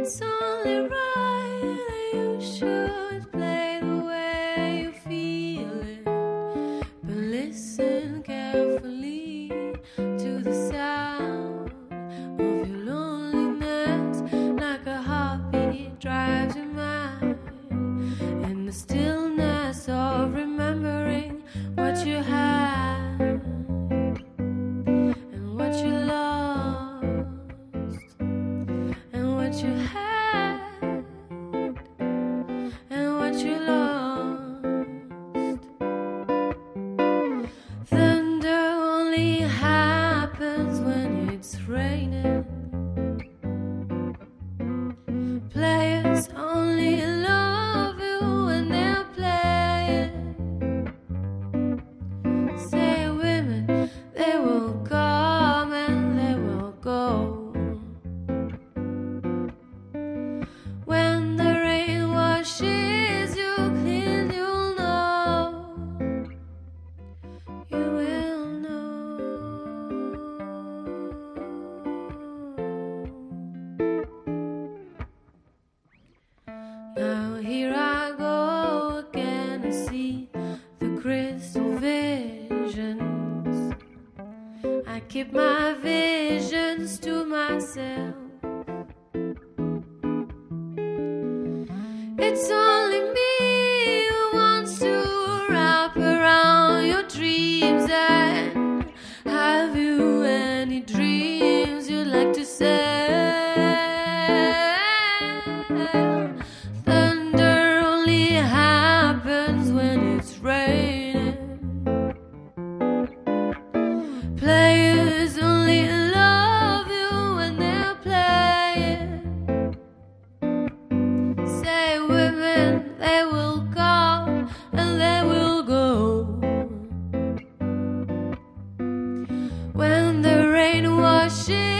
It's only right that you should play the way you feel it, but listen carefully to the sound of your loneliness, like a heartbeat drives your mind, in the stillness of remembering what you had and what you lost and what you had and what you lost. Thunder only happens when it's raining. Players only love you when they're playing. Say women, they will come and they will go. When the rain washes you clean, you'll know. You will know. Now here I go again, I see the crystal visions. I keep my visions to myself. It's only me who wants to wrap around your dreams. And have you any dreams you'd like to sell? Thunder only happens when it's raining. Players only love you when they're playing. Say women, they will come and they will go. When the rain washes